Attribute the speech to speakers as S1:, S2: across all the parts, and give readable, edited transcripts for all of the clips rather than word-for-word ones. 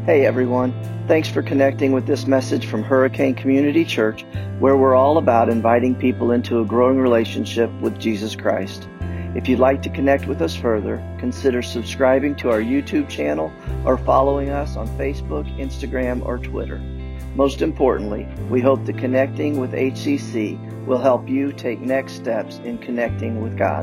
S1: Hey everyone, thanks for connecting with this message from Hurricane Community Church, where we're all about inviting people into a growing relationship with Jesus Christ. If you'd like to connect with us further, consider subscribing to our YouTube channel or following us on Facebook, Instagram, or Twitter. Most importantly, we hope that connecting with HCC will help you take next steps in connecting with God.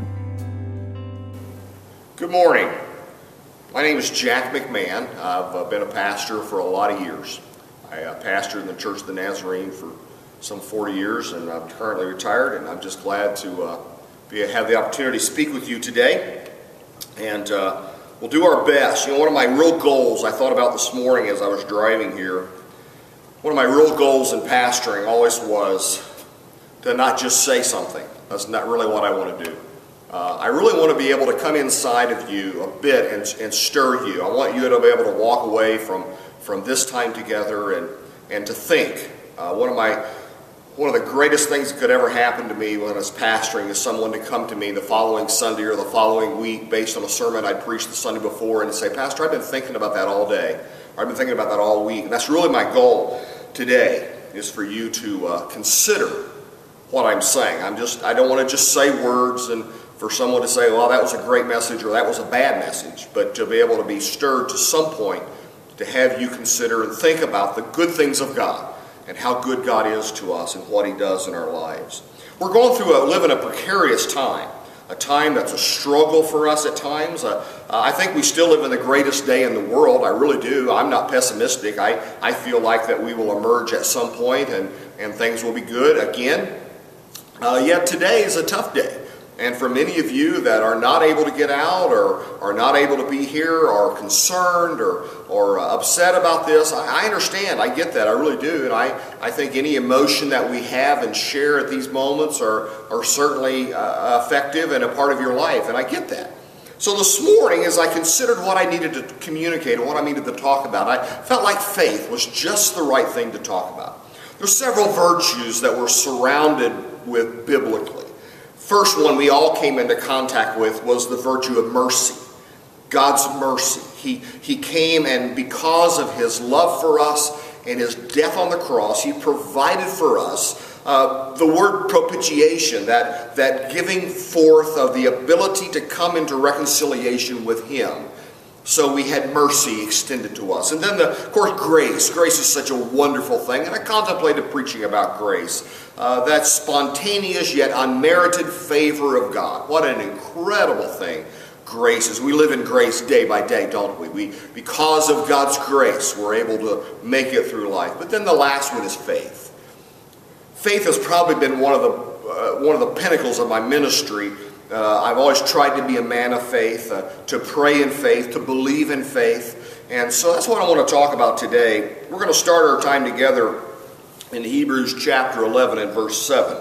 S2: Good morning. My name is Jack McMahon. I've been a pastor for a lot of years. I pastored in the Church of the Nazarene for some 40 years, and I'm currently retired, and I'm just glad to have the opportunity to speak with you today. And we'll do our best. You know, one of my real goals I thought about this morning as I was driving here, one of my real goals in pastoring always was to not just say something. That's not really what I want to do. I really want to be able to come inside of you a bit and stir you. I want you to be able to walk away from this time together and to think. One of the greatest things that could ever happen to me when I was pastoring is someone to come to me the following Sunday or the following week based on a sermon I'd preached the Sunday before and say, "Pastor, I've been thinking about that all day. Or I've been thinking about that all week." And that's really my goal today, is for you to consider what I'm saying. I don't want to just say words and for someone to say, well, that was a great message or that was a bad message, but to be able to be stirred to some point to have you consider and think about the good things of God and how good God is to us and what He does in our lives. We're going through living a precarious time, a time that's a struggle for us at times. I think we still live in the greatest day in the world. I really do. I'm not pessimistic. I feel like that we will emerge at some point and things will be good again. Yet today is a tough day. And for many of you that are not able to get out or are not able to be here or are concerned or upset about this, I understand. I get that. I really do. And I think any emotion that we have and share at these moments are certainly effective and a part of your life. And I get that. So this morning, as I considered what I needed to communicate and what I needed to talk about, I felt like faith was just the right thing to talk about. There's several virtues that we're surrounded with biblically. First one we all came into contact with was the virtue of mercy. God's mercy. He came, and because of His love for us and His death on the cross, He provided for us the word propitiation, that giving forth of the ability to come into reconciliation with Him. So we had mercy extended to us. And then, of course, grace. Grace is such a wonderful thing. And I contemplated preaching about grace. That spontaneous yet unmerited favor of God. What an incredible thing grace is. We live in grace day by day, don't we? Because of God's grace, we're able to make it through life. But then the last one is faith. Faith has probably been one of the pinnacles of my ministry. I've always tried to be a man of faith, to pray in faith, to believe in faith. And so that's what I want to talk about today. We're going to start our time together in Hebrews chapter 11 and verse 7.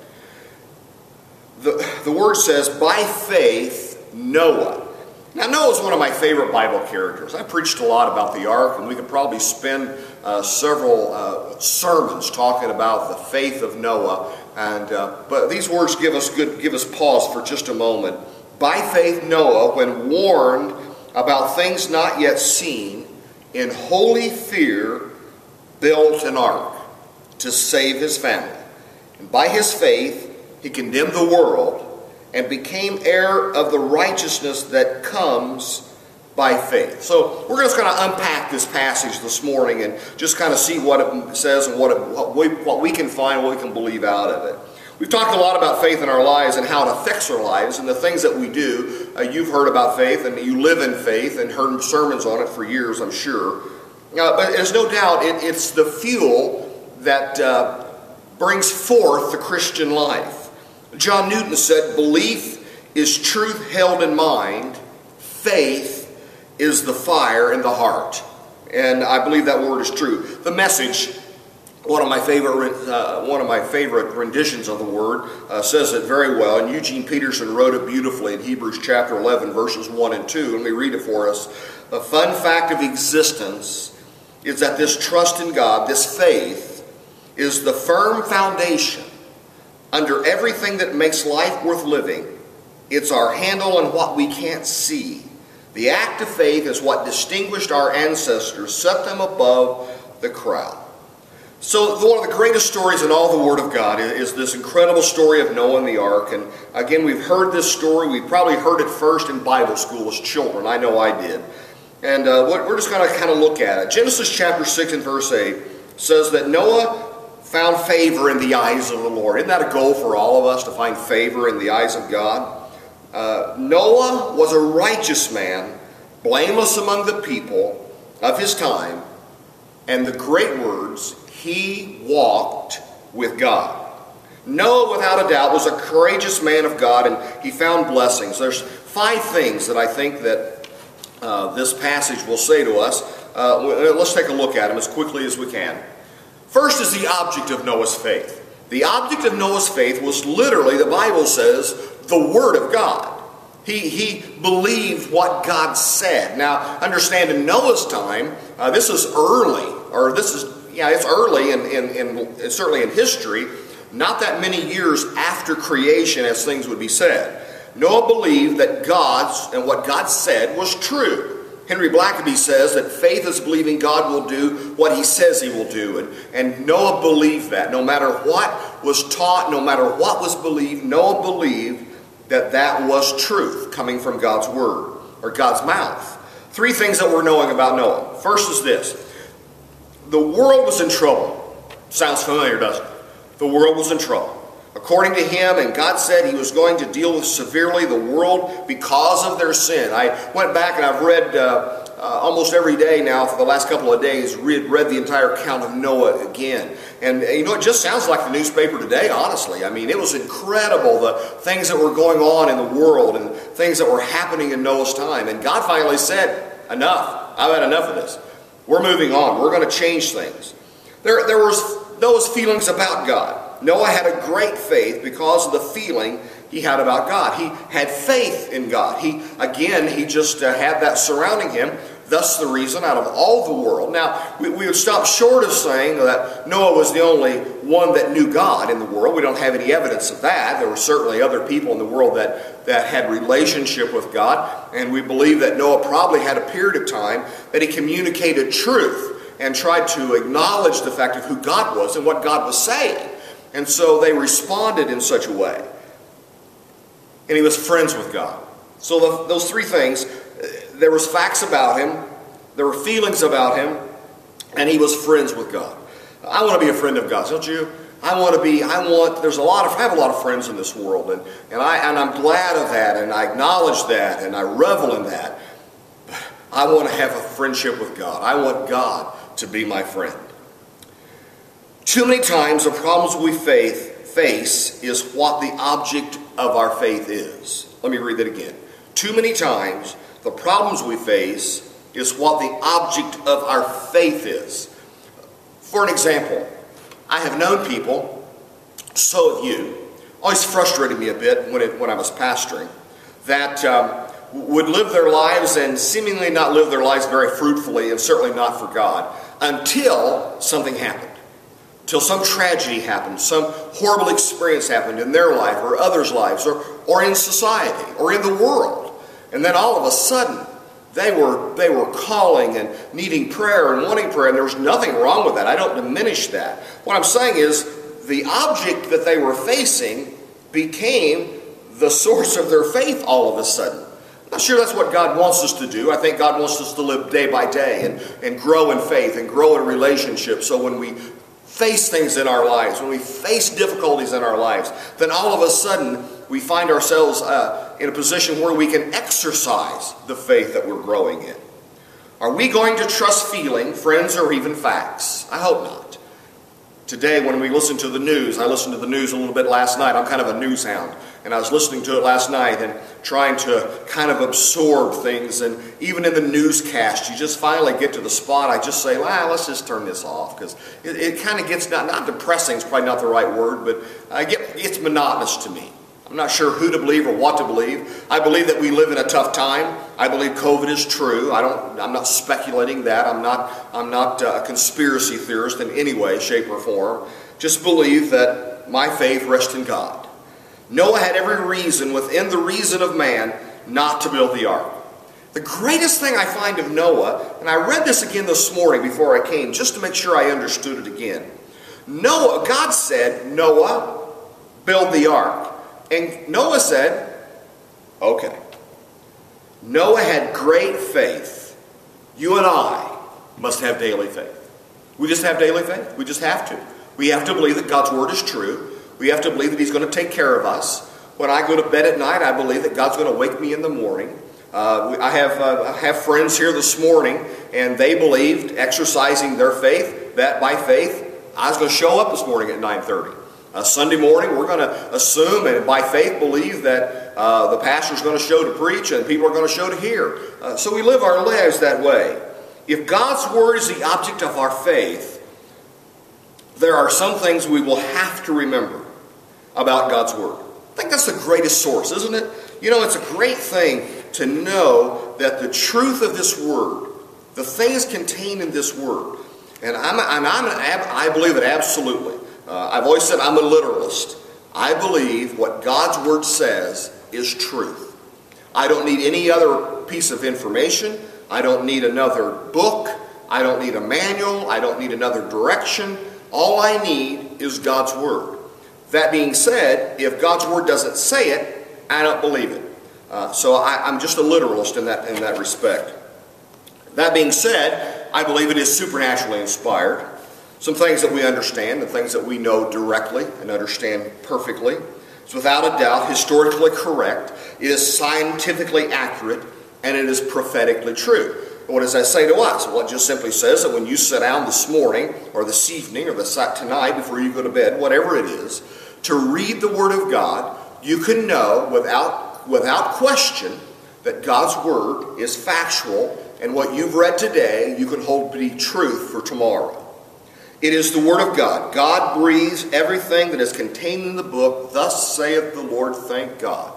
S2: The word says, by faith, Noah. Now, Noah is one of my favorite Bible characters. I preached a lot about the ark, and we could probably spend several sermons talking about the faith of Noah. But these words give us pause for just a moment. By faith, Noah, when warned about things not yet seen, in holy fear, built an ark to save his family. And by his faith, he condemned the world and became heir of the righteousness that comes by faith. So we're just going to unpack this passage this morning and just kind of see what it says and what we can find, what we can believe out of it. We've talked a lot about faith in our lives and how it affects our lives and the things that we do. You've heard about faith and you live in faith and heard sermons on it for years, I'm sure. But there's no doubt it's the fuel that brings forth the Christian life. John Newton said, belief is truth held in mind. Faith is the fire in the heart. And I believe that word is true. The Message, one of my favorite renditions of the word, says it very well. And Eugene Peterson wrote it beautifully in Hebrews chapter 11, verses 1 and 2. Let me read it for us. The fun fact of existence is that this trust in God, this faith, is the firm foundation under everything that makes life worth living. It's our handle on what we can't see, The act of faith is what distinguished our ancestors, set them above the crowd. So one of the greatest stories in all the Word of God is this incredible story of Noah and the ark. And again, we've heard this story. We probably heard it first in Bible school as children. I know I did. And we're just going to kind of look at it. Genesis chapter 6 and verse 8 says that Noah found favor in the eyes of the Lord. Isn't that a goal for all of us, to find favor in the eyes of God? Noah was a righteous man, blameless among the people of his time, and the great words, he walked with God. Noah, without a doubt, was a courageous man of God, and he found blessings. There's 5 things that I think that this passage will say to us. Let's take a look at them as quickly as we can. First is the object of Noah's faith. The object of Noah's faith was literally, the Bible says, the Word of God. He believed what God said. Now, understand, in Noah's time, this is early, or it's early in certainly in history, not that many years after creation as things would be said. Noah believed that what God said was true. Henry Blackaby says that faith is believing God will do what he says he will do. And Noah believed that. No matter what was taught, no matter what was believed, Noah believed that that was truth coming from God's Word, or God's mouth. 3 things that we're knowing about Noah. First is this. The world was in trouble. Sounds familiar, doesn't it? The world was in trouble. According to him, and God said he was going to deal with severely the world because of their sin. I went back and I've read almost every day now for the last couple of days, read the entire account of Noah again. And it just sounds like the newspaper today, honestly. I mean, it was incredible, the things that were going on in the world and things that were happening in Noah's time. And God finally said, enough. I've had enough of this. We're moving on. We're going to change things. There was Noah's feelings about God. Noah had a great faith because of the feeling he had about God. He had faith in God. He just had that surrounding him. Thus the reason out of all the world. Now, we would stop short of saying that Noah was the only one that knew God in the world. We don't have any evidence of that. There were certainly other people in the world that had relationship with God. And we believe that Noah probably had a period of time that he communicated truth and tried to acknowledge the fact of who God was and what God was saying. And so they responded in such a way. And he was friends with God. So those 3 things, there was facts about him, there were feelings about him, and he was friends with God. I want to be a friend of God's, don't you? I have a lot of friends in this world, and I'm glad of that, and I acknowledge that, and I revel in that. But I want to have a friendship with God. I want God to be my friend. Too many times the problems we face is what the object of our faith is. Let me read that again. Too many times the problems we face is what the object of our faith is. For an example, I have known people, so have you, always frustrated me a bit when I was pastoring, that would live their lives and seemingly not live their lives very fruitfully, and certainly not for God, until something happened. Till some tragedy happened, some horrible experience happened in their life or others' lives or in society or in the world. And then all of a sudden, they were calling and needing prayer and wanting prayer, and there was nothing wrong with that. I don't diminish that. What I'm saying is the object that they were facing became the source of their faith all of a sudden. I'm not sure that's what God wants us to do. I think God wants us to live day by day and grow in faith and grow in relationship. So when we face things in our lives, when we face difficulties in our lives, then all of a sudden we find ourselves in a position where we can exercise the faith that we're growing in. Are we going to trust feeling, friends, or even facts? I hope not. Today, when we listen to the news, I listened to the news a little bit last night. I'm kind of a news hound, and I was listening to it last night and trying to kind of absorb things. And even in the newscast, you just finally get to the spot. I just say, let's just turn this off, because it kind of gets not depressing is probably not the right word, but it's monotonous to me. I'm not sure who to believe or what to believe. I believe that we live in a tough time. I believe COVID is true. I'm not speculating that. I'm not a conspiracy theorist in any way, shape, or form. Just believe that my faith rests in God. Noah had every reason within the reason of man not to build the ark. The greatest thing I find of Noah, and I read this again this morning before I came, just to make sure I understood it again. Noah, God said, Noah, build the ark. And Noah said, okay. Noah had great faith. You and I must have daily faith. We just have daily faith. We just have to. We have to believe that God's word is true. We have to believe that He's going to take care of us. When I go to bed at night, I believe that God's going to wake me in the morning. I have friends here this morning, and they believed, exercising their faith, that by faith, I was going to show up this morning at 9:30. Sunday morning, we're going to assume and by faith believe that the pastor's going to show to preach and people are going to show to hear. So we live our lives that way. If God's word is the object of our faith, there are some things we will have to remember about God's word. I think that's the greatest source, isn't it? You know, it's a great thing to know that the truth of this word, the things contained in this word, and I believe it absolutely. I've always said I'm a literalist. I believe what God's word says is truth. I don't need any other piece of information. I don't need another book. I don't need a manual. I don't need another direction. All I need is God's word. That being said, if God's word doesn't say it, I don't believe it. So I'm just a literalist in that respect. That being said, I believe it is supernaturally inspired. Some things that we understand, the things that we know directly and understand perfectly. It's without a doubt historically correct. It is scientifically accurate, and it is prophetically true. And what does that say to us? Well, it just simply says that when you sit down this morning or this evening or tonight before you go to bed, whatever it is, to read the Word of God, you can know without question that God's Word is factual, and what you've read today you can hold to be truth for tomorrow. It is the Word of God. God breathes everything that is contained in the book. Thus saith the Lord, thank God.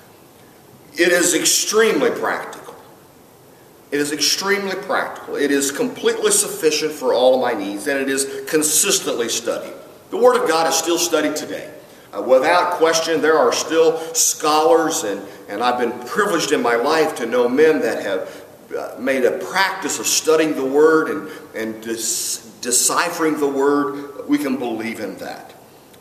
S2: It is extremely practical. It is extremely practical. It is completely sufficient for all of my needs, and it is consistently studied. The Word of God is still studied today. Without question, there are still scholars, and I've been privileged in my life to know men that have made a practice of studying the Word and deciphering the Word. We can believe in that.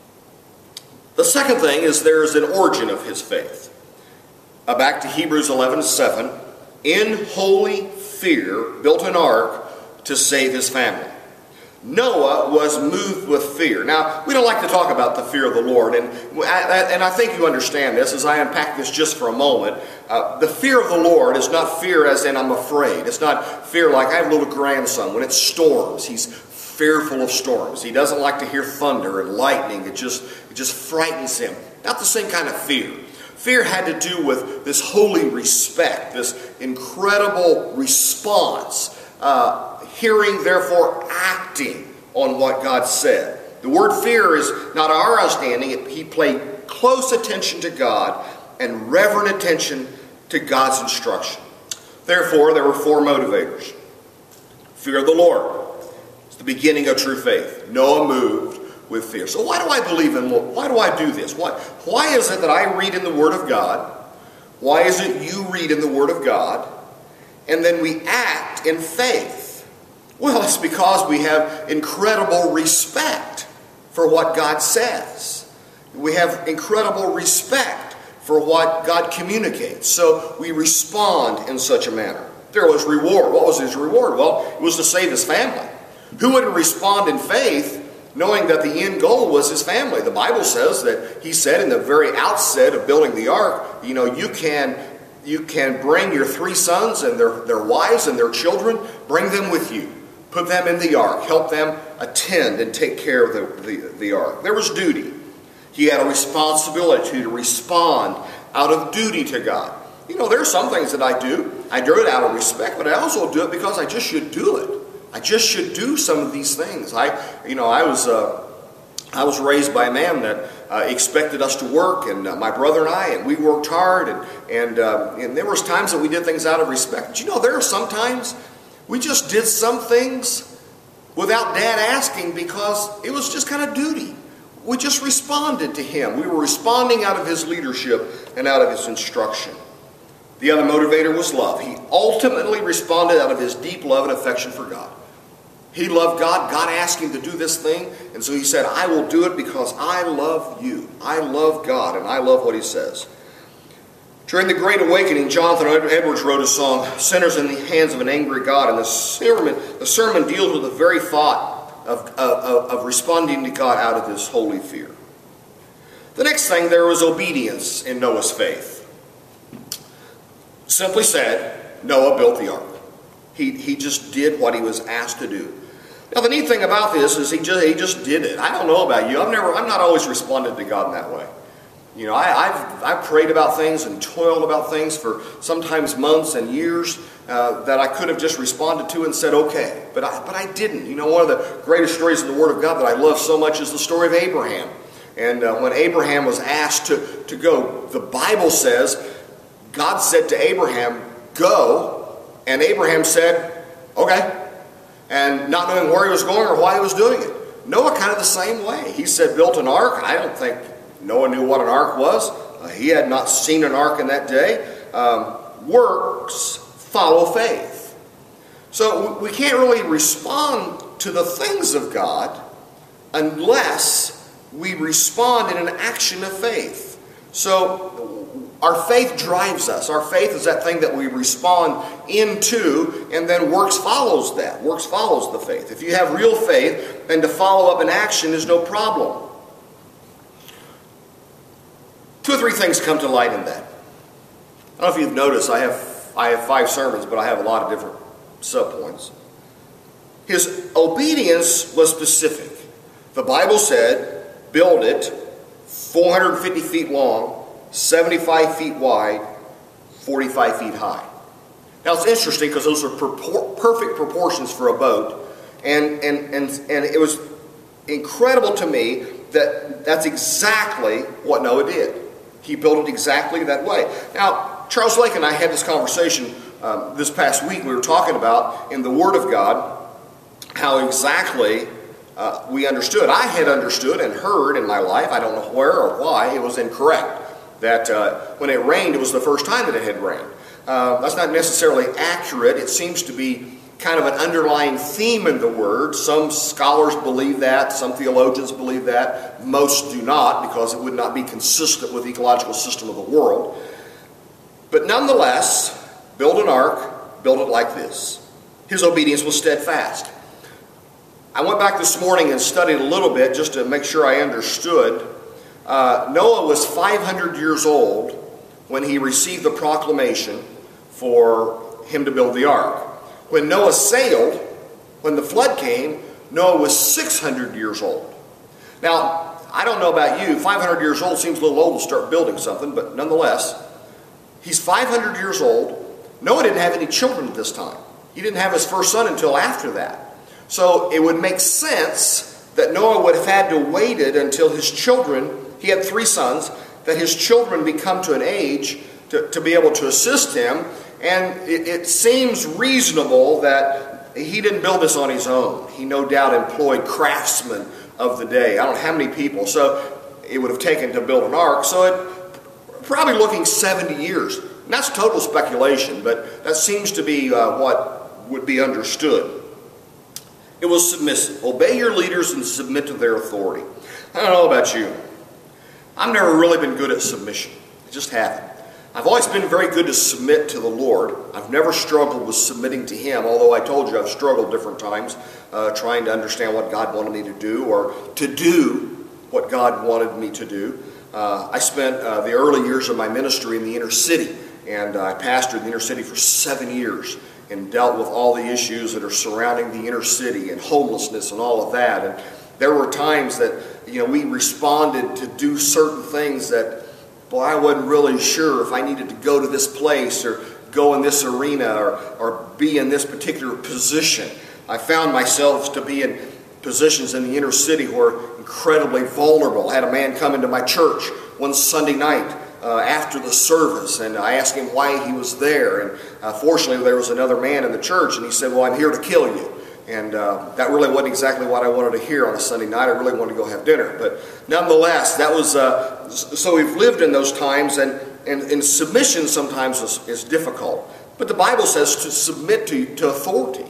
S2: The second thing is there is an origin of his faith. Back to Hebrews 11:7. In holy fear built an ark to save his family. Noah was moved with fear. Now, we don't like to talk about the fear of the Lord, and I think you understand this as I unpack this just for a moment. The fear of the Lord is not fear as in I'm afraid. It's not fear like I have a little grandson. When it storms, he's fearful of storms. He doesn't like to hear thunder and lightning. It just frightens him. Not the same kind of fear. Fear had to do with this holy respect, this incredible response. Hearing, therefore acting on what God said. The word fear is not our understanding. He paid close attention to God and reverent attention to God's instruction. Therefore, there were four motivators. Fear of the Lord. It's the beginning of true faith. Noah moved with fear. So why do I believe in Lord? Why do I do this? Why is it that I read in the Word of God? Why is it you read in the Word of God? And then we act in faith? Well, it's because we have incredible respect for what God says. We have incredible respect for what God communicates. So we respond in such a manner. There was reward. What was his reward? Well, it was to save his family. Who wouldn't respond in faith knowing that the end goal was his family? The Bible says that he said in the very outset of building the ark, you can bring your 3 sons and their wives and their children, bring them with you. Put them in the ark. Help them attend and take care of the ark. There was duty. He had a responsibility to respond out of duty to God. There are some things that I do. I do it out of respect, but I also do it because I just should do it. I just should do some of these things. I was raised by a man that expected us to work, and my brother and we worked hard, and there was times that we did things out of respect. But there are some times we just did some things without Dad asking because it was just kind of duty. We just responded to him. We were responding out of his leadership and out of his instruction. The other motivator was love. He ultimately responded out of his deep love and affection for God. He loved God. God asked him to do this thing, and so he said, I will do it because I love you. I love God, and I love what he says. During the Great Awakening, Jonathan Edwards wrote a song, Sinners in the Hands of an Angry God, and the sermon deals with the very thought of responding to God out of this holy fear. The next thing, there was obedience in Noah's faith. Simply said, Noah built the ark. He just did what he was asked to do. Now the neat thing about this is he just did it. I don't know about you. I'm not always responded to God in that way. You know, I've prayed about things and toiled about things for sometimes months and years that I could have just responded to and said, okay. But I didn't. You know, one of the greatest stories in the Word of God that I love so much is the story of Abraham. And when Abraham was asked to go, the Bible says, God said to Abraham, go. And Abraham said, okay. And not knowing where he was going or why he was doing it. Noah kind of the same way. He said, built an ark. I don't think Noah knew what an ark was. He had not seen an ark in that day. Works follow faith. So we can't really respond to the things of God unless we respond in an action of faith. So our faith drives us. Our faith is that thing that we respond into, and then works follows that. Works follows the faith. If you have real faith, then to follow up in action is no problem. Two or three things come to light in that. I don't know if you've noticed, I have 5 sermons, but I have a lot of different subpoints. His obedience was specific. The Bible said, build it 450 feet long, 75 feet wide, 45 feet high. Now it's interesting because those are perfect proportions for a boat, and it was incredible to me that that's exactly what Noah did. He built it exactly that way. Now, Charles Lake and I had this conversation this past week. We were talking about in the Word of God how exactly we understood. I had understood and heard in my life, I don't know where or why, it was incorrect. That when it rained, it was the first time that it had rained. That's not necessarily accurate. It seems to be kind of an underlying theme in the Word. Some scholars believe that. Some theologians believe that. Most do not, because it would not be consistent with the ecological system of the world. But nonetheless, build an ark, build it like this. His obedience was steadfast. I went back this morning and studied a little bit just to make sure I understood. Noah was 500 years old when he received the proclamation for him to build the ark. When Noah sailed, when the flood came, Noah was 600 years old. Now, I don't know about you, 500 years old seems a little old to start building something, but nonetheless, he's 500 years old. Noah didn't have any children at this time. He didn't have his first son until after that. So it would make sense that Noah would have had to wait until his children, he had 3 sons, that his children become to an age to be able to assist him. And it seems reasonable that he didn't build this on his own. He no doubt employed craftsmen of the day. I don't know how many people. So it would have taken to build an ark. So it probably looking 70 years. And that's total speculation, but that seems to be what would be understood. It was submissive. Obey your leaders and submit to their authority. I don't know about you. I've never really been good at submission. I just haven't. I've always been very good to submit to the Lord. I've never struggled with submitting to Him, although I told you I've struggled different times trying to understand what God wanted me to do or to do what God wanted me to do. I spent the early years of my ministry in the inner city, and I pastored the inner city for 7 years and dealt with all the issues that are surrounding the inner city and homelessness and all of that. And there were times that we responded to do certain things that, boy, I wasn't really sure if I needed to go to this place or go in this arena or be in this particular position. I found myself to be in positions in the inner city who were incredibly vulnerable. I had a man come into my church one Sunday night after the service, and I asked him why he was there. And fortunately, there was another man in the church, and he said, well, I'm here to kill you. And that really wasn't exactly what I wanted to hear on a Sunday night. I really wanted to go have dinner. But nonetheless, that was, so we've lived in those times, and and submission sometimes is difficult. But the Bible says to submit to authority.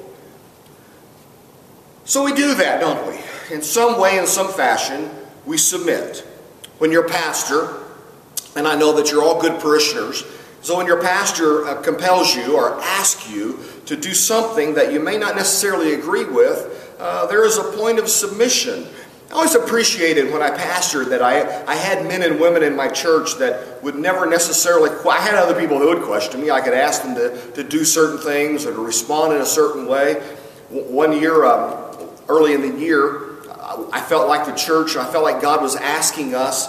S2: So we do that, don't we? In some way, in some fashion, we submit. When your pastor, and I know that you're all good parishioners, so when your pastor compels you or asks you to do something that you may not necessarily agree with, there is a point of submission. I always appreciated when I pastored that I had men and women in my church that would never necessarily, I had other people who would question me. I could ask them to do certain things or to respond in a certain way. One year, early in the year, I felt like the church, I felt like God was asking us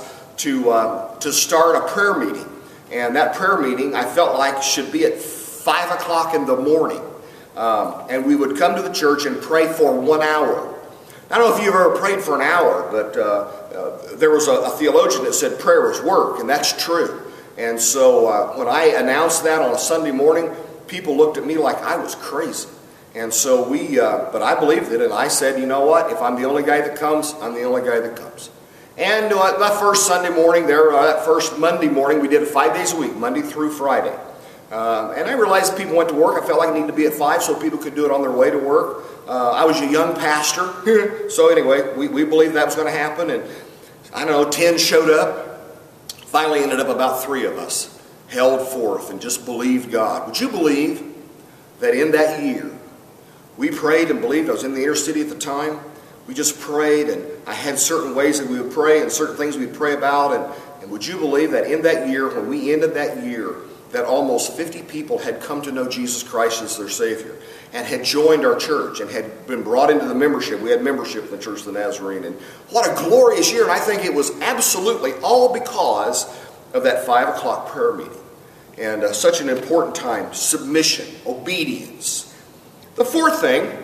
S2: to start a prayer meeting. And that prayer meeting, I felt like, should be at 5 o'clock in the morning. And we would come to the church and pray for 1 hour. I don't know if you've ever prayed for an hour, but there was a theologian that said prayer is work, and that's true. And so when I announced that on a Sunday morning, people looked at me like I was crazy. And so but I believed it, and I said, you know what, if I'm the only guy that comes, I'm the only guy that comes. And that first Sunday morning that first Monday morning, we did it 5 days a week, Monday through Friday. And I realized people went to work. I felt like I needed to be at 5 so people could do it on their way to work. I was a young pastor. So anyway, we believed that was going to happen. And I don't know, 10 showed up. Finally ended up about 3 of us held forth and just believed God. Would you believe that in that year, we prayed and believed? I was in the inner city at the time. We just prayed, and I had certain ways that we would pray and certain things we'd pray about. And would you believe that in that year, when we ended that year, that almost 50 people had come to know Jesus Christ as their Savior and had joined our church and had been brought into the membership. We had membership in the Church of the Nazarene. And what a glorious year. And I think it was absolutely all because of that 5 o'clock prayer meeting. And such an important time. Submission, obedience. The fourth thing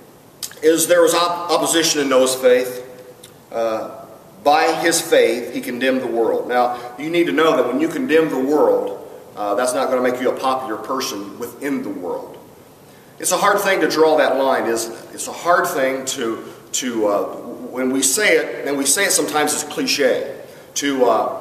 S2: is there was opposition in Noah's faith. By his faith, he condemned the world. Now, you need to know that when you condemn the world, that's not going to make you a popular person within the world. It's a hard thing to draw that line, isn't it? It's a hard thing when we say it, and we say it sometimes as cliche, to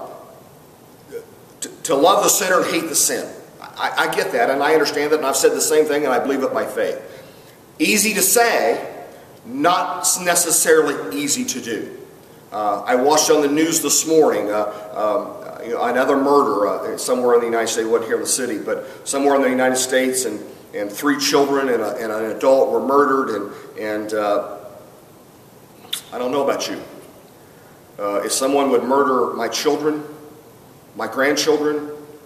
S2: love the sinner and hate the sin. I get that, and I understand that, and I've said the same thing, and I believe it by faith. Easy to say, not necessarily easy to do. I watched on the news this morning another murder somewhere in the United States, wasn't here in the city, but somewhere in the United States, and 3 children and an adult were murdered, and I don't know about you. If someone would murder my children, my grandchildren,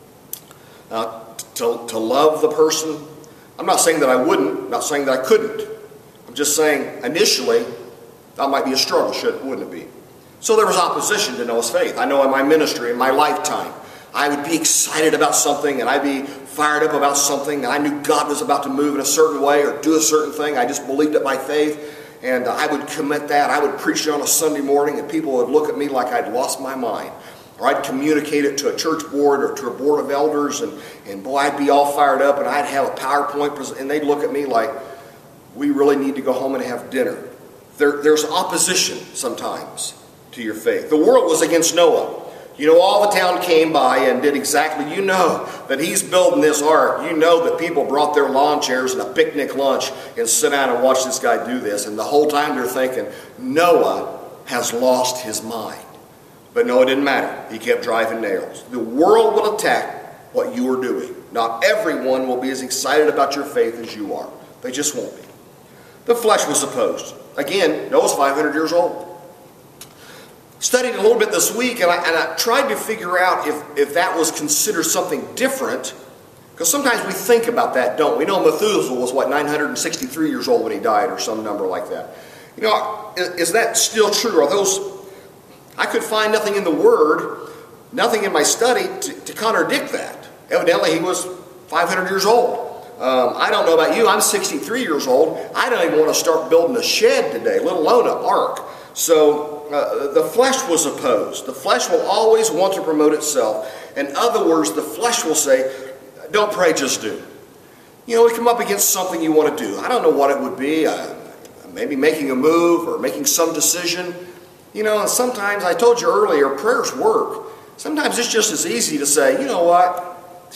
S2: to love the person, I'm not saying that I wouldn't, I'm not saying that I couldn't. I'm just saying initially that might be a struggle, wouldn't it be? So there was opposition to Noah's faith. I know in my ministry, in my lifetime, I would be excited about something and I'd be fired up about something, and I knew God was about to move in a certain way or do a certain thing. I just believed it by faith, and I would commit that. I would preach it on a Sunday morning, and people would look at me like I'd lost my mind. Or I'd communicate it to a church board or to a board of elders, and boy, I'd be all fired up, and I'd have a PowerPoint, and they'd look at me like, we really need to go home and have dinner. There's opposition sometimes to your faith. The world was against Noah. You know, all the town came by and did exactly, you know that he's building this ark. You know that people brought their lawn chairs and a picnic lunch and sit down and watch this guy do this. And the whole time they're thinking, Noah has lost his mind. But no, it didn't matter. He kept driving nails. The world will attack what you are doing. Not everyone will be as excited about your faith as you are. They just won't be. The flesh was opposed. Again, Noah's 500 years old. Studied a little bit this week, and I tried to figure out if that was considered something different, because sometimes we think about that, don't we? Know Methuselah was, 963 years old when he died, or some number like that. You know, is that still true? Are those... I could find nothing in the Word, nothing in my study to contradict that. Evidently, he was 500 years old. I don't know about you. I'm 63 years old. I don't even want to start building a shed today, let alone an ark. So the flesh was opposed. The flesh will always want to promote itself. In other words, the flesh will say, don't pray, just do. You know, we come up against something you want to do. I don't know what it would be. Maybe making a move or making some decision. You know, and sometimes, I told you earlier, prayers work. Sometimes it's just as easy to say, you know what?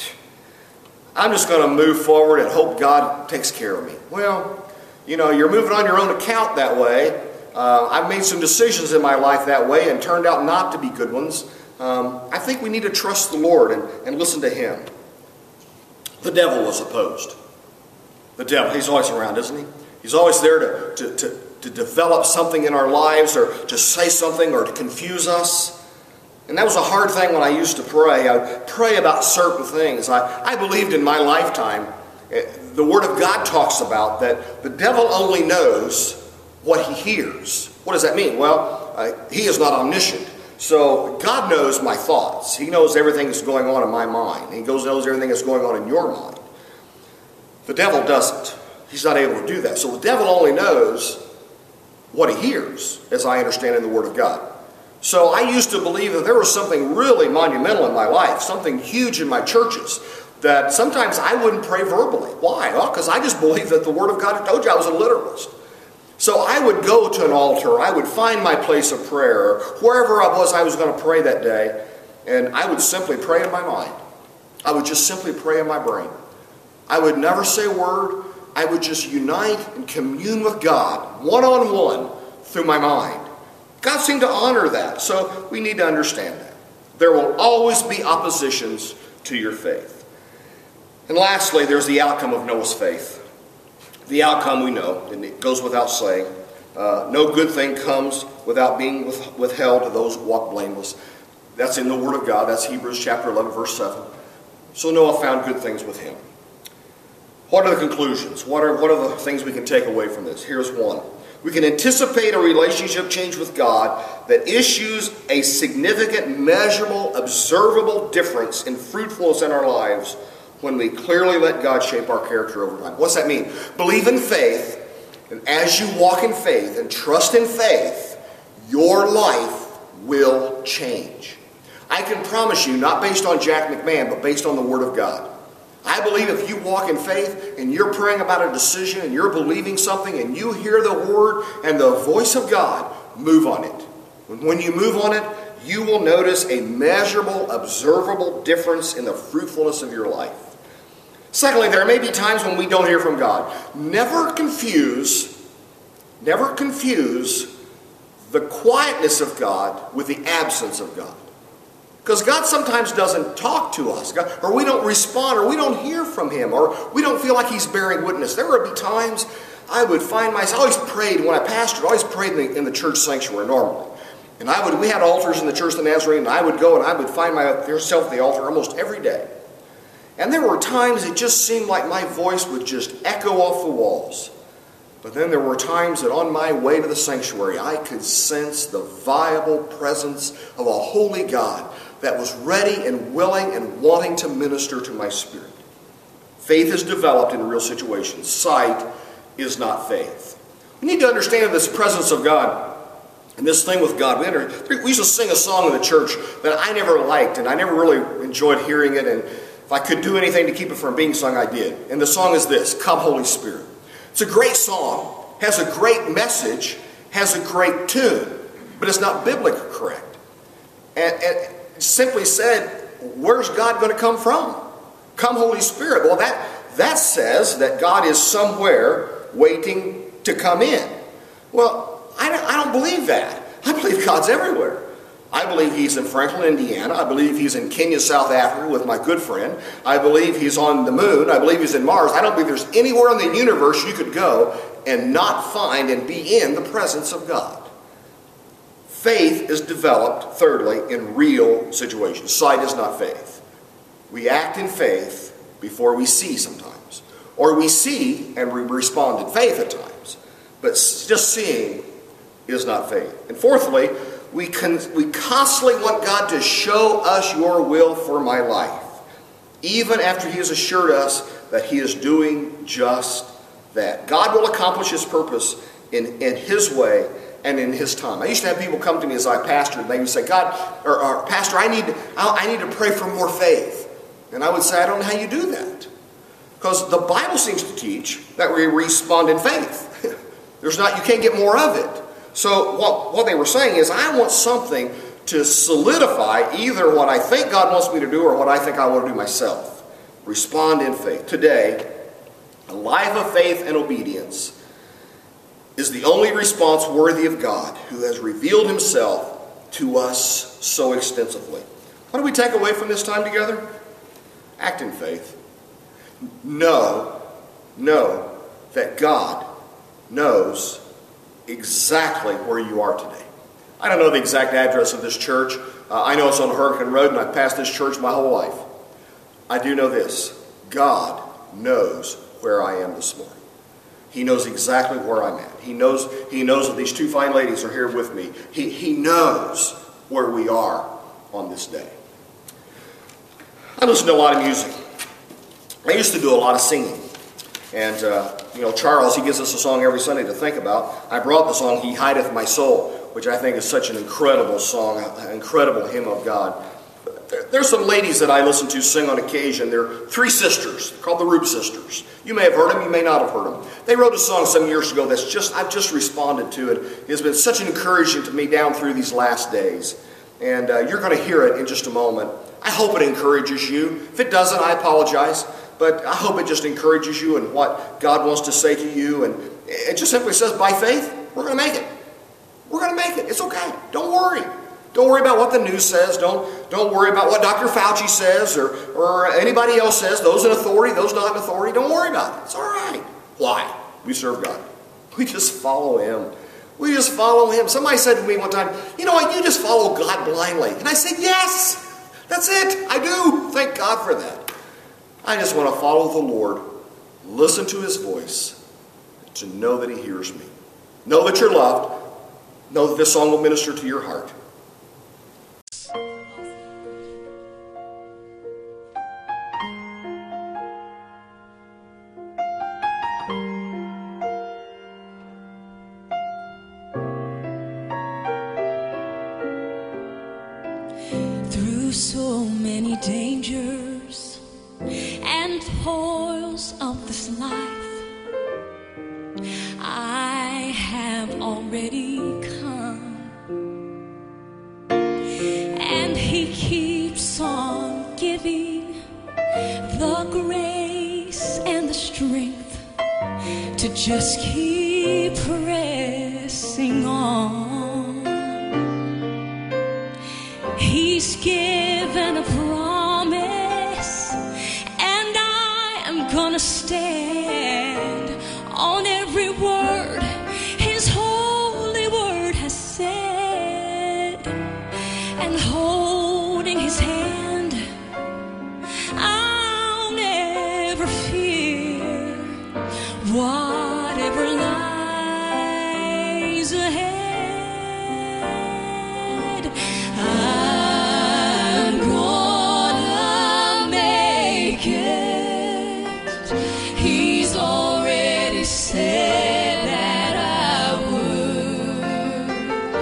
S2: I'm just going to move forward and hope God takes care of me. Well, you know, you're moving on your own account that way. I've made some decisions in my life that way and turned out not to be good ones. I think we need to trust the Lord and listen to Him. The devil was opposed. The devil, he's always around, isn't he? He's always there to develop something in our lives, or to say something, or to confuse us. And that was a hard thing when I used to pray. I would pray about certain things. I believed in my lifetime, the Word of God talks about that the devil only knows what he hears. What does that mean? Well, he is not omniscient. So God knows my thoughts. He knows everything that's going on in my mind. He knows everything that's going on in your mind. The devil doesn't. He's not able to do that. So the devil only knows what he hears, as I understand in the Word of God. So I used to believe that there was something really monumental in my life, something huge in my churches, that sometimes I wouldn't pray verbally. Why? Well, because I just believed that the Word of God, I told you I was a literalist. So I would go to an altar, I would find my place of prayer, wherever I was going to pray that day, and I would simply pray in my mind. I would just simply pray in my brain. I would never say a word. I would just unite and commune with God, one-on-one, through my mind. God seemed to honor that, so we need to understand that. There will always be oppositions to your faith. And lastly, there's the outcome of Noah's faith. The outcome we know, and it goes without saying. No good thing comes without being withheld to those who walk blameless. That's in the Word of God. That's Hebrews chapter 11, verse 7. So Noah found good things with him. What are the conclusions? What are the things we can take away from this? Here's one. We can anticipate a relationship change with God that issues a significant, measurable, observable difference in fruitfulness in our lives when we clearly let God shape our character over time. What's that mean? Believe in faith, and as you walk in faith and trust in faith, your life will change. I can promise you, not based on Jack McMahon, but based on the Word of God. I believe if you walk in faith and you're praying about a decision and you're believing something and you hear the Word and the voice of God, move on it. When you move on it, you will notice a measurable, observable difference in the fruitfulness of your life. Secondly, there may be times when we don't hear from God. Never confuse the quietness of God with the absence of God. Because God sometimes doesn't talk to us, or we don't respond, or we don't hear from Him, or we don't feel like He's bearing witness. There would be times I would find myself, I always prayed when I pastored, I always prayed in the church sanctuary normally. And we had altars in the Church of the Nazarene, and I would go and I would find myself at the altar almost every day. And there were times it just seemed like my voice would just echo off the walls. But then there were times that on my way to the sanctuary, I could sense the viable presence of a holy God that was ready and willing and wanting to minister to my spirit. Faith is developed in real situations. Sight is not faith. We need to understand this presence of God and this thing with God. We used to sing a song in the church that I never liked, and I never really enjoyed hearing it, and if I could do anything to keep it from being sung, I did. And the song is this: Come Holy Spirit. It's a great song, has a great message, has a great tune, but it's not biblically correct. And simply said, where's God going to come from? Come Holy Spirit. Well, that says that God is somewhere waiting to come in. Well, I don't believe that. I believe God's everywhere. I believe He's in Franklin, Indiana. I believe He's in Kenya, South Africa with my good friend. I believe He's on the moon. I believe He's in Mars. I don't believe there's anywhere in the universe you could go and not find and be in the presence of God. Faith is developed, thirdly, in real situations. Sight is not faith. We act in faith before we see sometimes. Or we see and we respond in faith at times. But just seeing is not faith. And fourthly, we constantly want God to show us your will for my life, even after He has assured us that He is doing just that. God will accomplish His purpose in His way and in His time. I used to have people come to me as I pastored, and they would say, God, or Pastor, I need to pray for more faith. And I would say, I don't know how you do that. Because the Bible seems to teach that we respond in faith. You can't get more of it. So what they were saying is, I want something to solidify either what I think God wants me to do or what I think I want to do myself. Respond in faith. Today, a life of faith and obedience is the only response worthy of God, who has revealed himself to us so extensively. What do we take away from this time together? Act in faith. Know that God knows exactly where you are today. I don't know the exact address of this church. I know it's on Hurricane Road, and I've passed this church my whole life. I do know this. God knows where I am this morning. He knows exactly where I'm at. He knows that these two fine ladies are here with me. He knows where we are on this day. I listen to a lot of music. I used to do a lot of singing. And, Charles, he gives us a song every Sunday to think about. I brought the song, He Hideth My Soul, which I think is such an incredible song, an incredible hymn of God. There's some ladies that I listen to sing on occasion. They're three sisters called the Roop Sisters. You may have heard them, you may not have heard them. They wrote a song some years ago I've just responded to it. It has been such an encouragement to me down through these last days. And you're going to hear it in just a moment. I hope it encourages you. If it doesn't, I apologize. But I hope it just encourages you in what God wants to say to you. And it just simply says, by faith, we're going to make it. We're going to make it. It's okay. Don't worry. Don't worry about what the news says. Don't worry about what Dr. Fauci says or anybody else says. Those in authority, those not in authority. Don't worry about it. It's all right. Why? We serve God. We just follow Him. We just follow Him. Somebody said to me one time, you know what, you just follow God blindly. And I said, yes, that's it. I do. Thank God for that. I just want to follow the Lord, listen to His voice, to know that He hears me. Know that you're loved. Know that this song will minister to your heart.
S3: Through so many dangers and toils of this life, I have already come, and He keeps on giving the grace and the strength to just keep pressing on. He's given a promise, and I am gonna stand on every word His holy word has said. And holding His hand, I'll never fear whatever lies ahead. I'm gonna make it. He's already said that I would.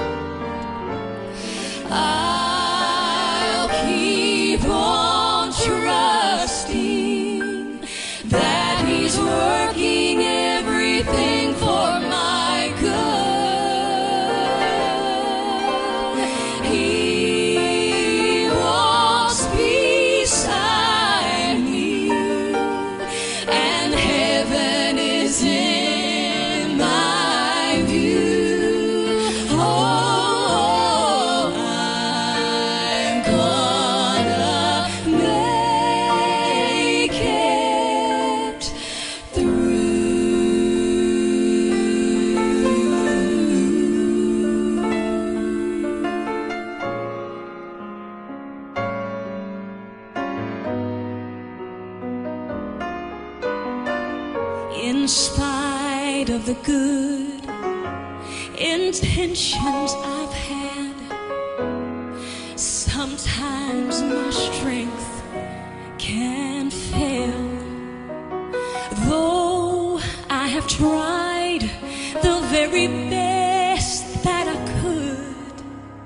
S3: I'll keep on trusting that He's working everything for my good. He walks beside me, and heaven is in my view. Oh, I'm gonna make it through. In spite of the good intentions I've had, sometimes my strength can fail. Though I have tried the very best that I could,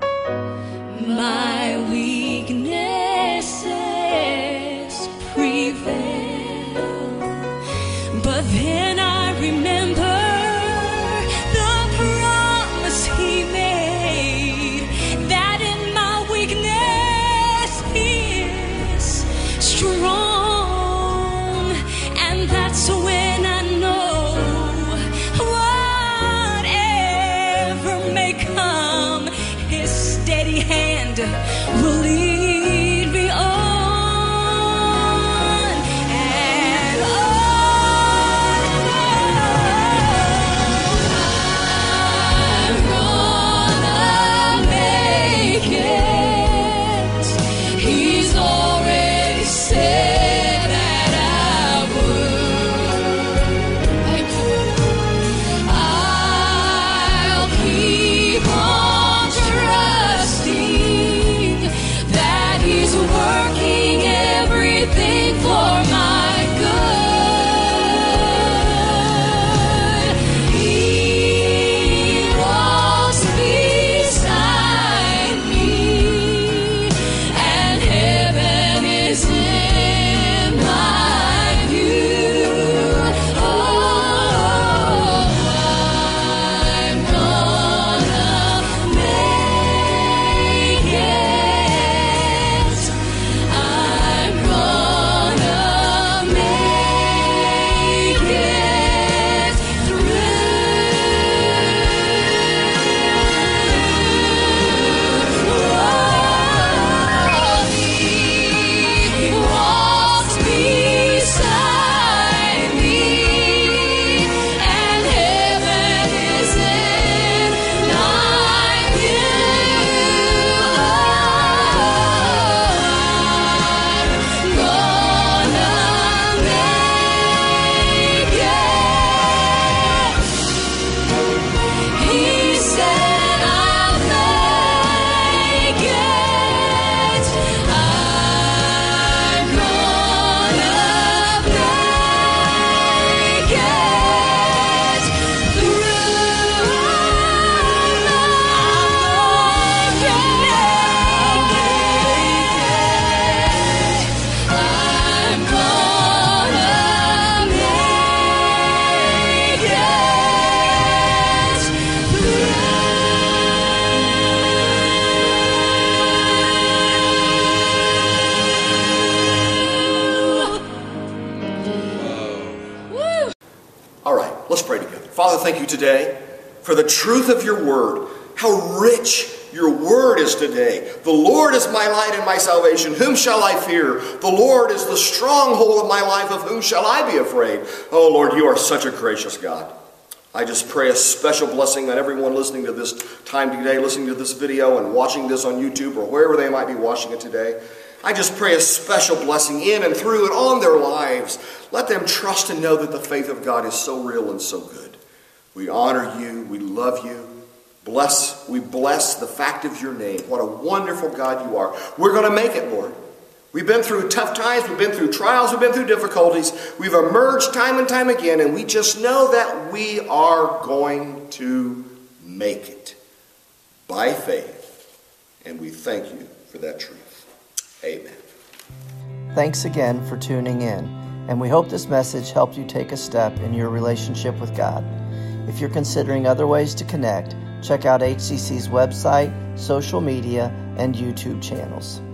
S3: my weaknesses prevail. But then I remember the promise He made, that in my will lead me on and on. I'm gonna make it. He's already said that I would. I'll keep on trusting that He's working everything for my good. He walks beside me, and heaven is in my view. Oh, I'm gonna make it. I'm gonna make it through. He walks beside me, and heaven is in my view. I'm gonna make it. He said I'll make it. I'm gonna make it through. I'm gonna make it through. Woo!
S2: All right, let's pray together. Father, thank you today for the truth of your word, how rich your word is today. The Lord is my light and my salvation. Whom shall I fear? The Lord is the stronghold of my life. Of whom shall I be afraid? Oh, Lord, you are such a gracious God. I just pray a special blessing on everyone listening to this time today, listening to this video and watching this on YouTube or wherever they might be watching it today. I just pray a special blessing in and through and on their lives. Let them trust and know that the faith of God is so real and so good. We honor you. We love you. We bless the fact of your name. What a wonderful God you are. We're going to make it, Lord. We've been through tough times. We've been through trials. We've been through difficulties. We've emerged time and time again, and we just know that we are going to make it by faith. And we thank you for that truth. Amen.
S1: Thanks again for tuning in, and we hope this message helped you take a step in your relationship with God. If you're considering other ways to connect, check out HCC's website, social media, and YouTube channels.